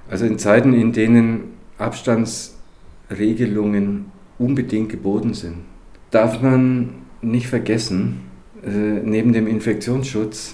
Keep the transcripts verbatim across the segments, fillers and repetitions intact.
Also in Zeiten, in denen Abstandsregelungen unbedingt geboten sind, darf man nicht vergessen, äh, neben dem Infektionsschutz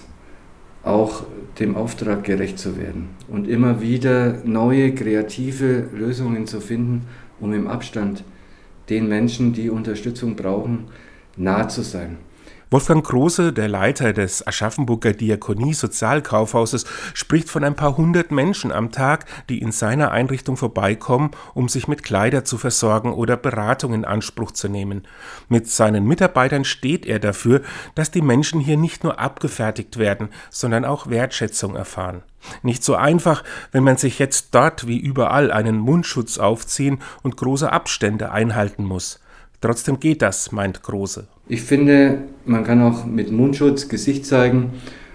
auch dem Auftrag gerecht zu werden und immer wieder neue kreative Lösungen zu finden, um im Abstand den Menschen, die Unterstützung brauchen, nahe zu sein. Wolfgang Große, der Leiter des Aschaffenburger Diakonie-Sozialkaufhauses, spricht von ein paar hundert Menschen am Tag, die in seiner Einrichtung vorbeikommen, um sich mit Kleider zu versorgen oder Beratung in Anspruch zu nehmen. Mit seinen Mitarbeitern steht er dafür, dass die Menschen hier nicht nur abgefertigt werden, sondern auch Wertschätzung erfahren. Nicht so einfach, wenn man sich jetzt dort wie überall einen Mundschutz aufziehen und große Abstände einhalten muss. Trotzdem geht das, meint Große. Ich finde, man kann auch mit Mundschutz Gesicht zeigen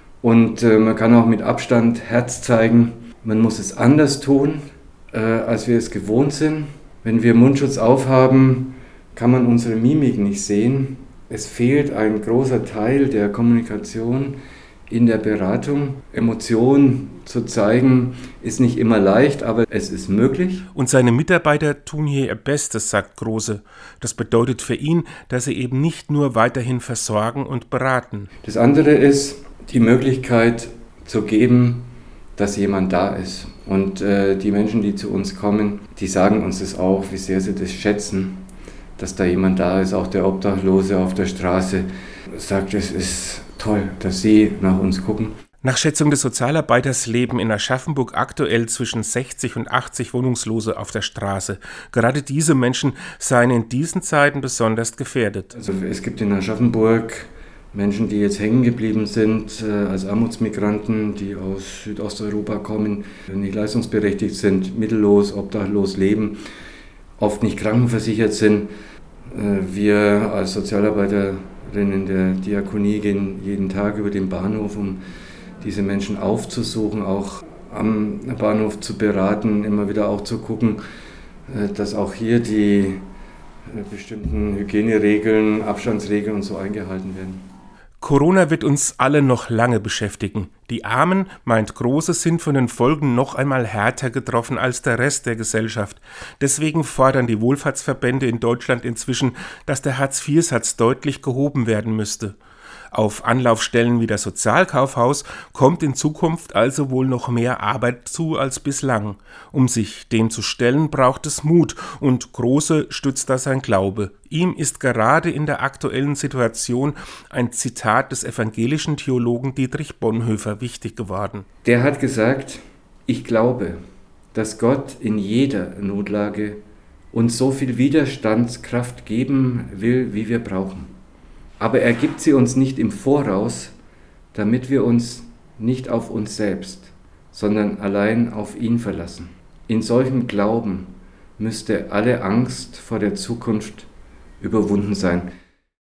und äh, man kann auch mit Abstand Herz zeigen. Man muss es anders tun, äh, als wir es gewohnt sind. Wenn wir Mundschutz aufhaben, kann man unsere Mimik nicht sehen. Es fehlt ein großer Teil der Kommunikation in der Beratung. Emotionen zu zeigen ist nicht immer leicht, aber es ist möglich. Und seine Mitarbeiter tun hier ihr Bestes, sagt Große. Das bedeutet für ihn, dass sie eben nicht nur weiterhin versorgen und beraten. Das andere ist, die Möglichkeit zu geben, dass jemand da ist. Und äh, die Menschen, die zu uns kommen, die sagen uns das auch, wie sehr sie das schätzen, dass da jemand da ist. Auch der Obdachlose auf der Straße sagt, es ist toll, dass Sie nach uns gucken. Nach Schätzung des Sozialarbeiters leben in Aschaffenburg aktuell zwischen sechzig und achtzig Wohnungslose auf der Straße. Gerade diese Menschen seien in diesen Zeiten besonders gefährdet. Also es gibt in Aschaffenburg Menschen, die jetzt hängen geblieben sind äh, als Armutsmigranten, die aus Südosteuropa kommen, nicht leistungsberechtigt sind, mittellos, obdachlos leben, oft nicht krankenversichert sind. Äh, wir als Sozialarbeiterinnen der Diakonie gehen jeden Tag über den Bahnhof, um diese Menschen aufzusuchen, auch am Bahnhof zu beraten, immer wieder auch zu gucken, dass auch hier die bestimmten Hygieneregeln, Abstandsregeln und so eingehalten werden. Corona wird uns alle noch lange beschäftigen. Die Armen, meint Große, sind von den Folgen noch einmal härter getroffen als der Rest der Gesellschaft. Deswegen fordern die Wohlfahrtsverbände in Deutschland inzwischen, dass der Hartz-vier-Satz deutlich gehoben werden müsste. Auf Anlaufstellen wie das Sozialkaufhaus kommt in Zukunft also wohl noch mehr Arbeit zu als bislang. Um sich dem zu stellen, braucht es Mut, und Große stützt da sein Glaube. Ihm ist gerade in der aktuellen Situation ein Zitat des evangelischen Theologen Dietrich Bonhoeffer wichtig geworden. Der hat gesagt: Ich glaube, dass Gott in jeder Notlage uns so viel Widerstandskraft geben will, wie wir brauchen. Aber er gibt sie uns nicht im Voraus, damit wir uns nicht auf uns selbst, sondern allein auf ihn verlassen. In solchem Glauben müsste alle Angst vor der Zukunft überwunden sein.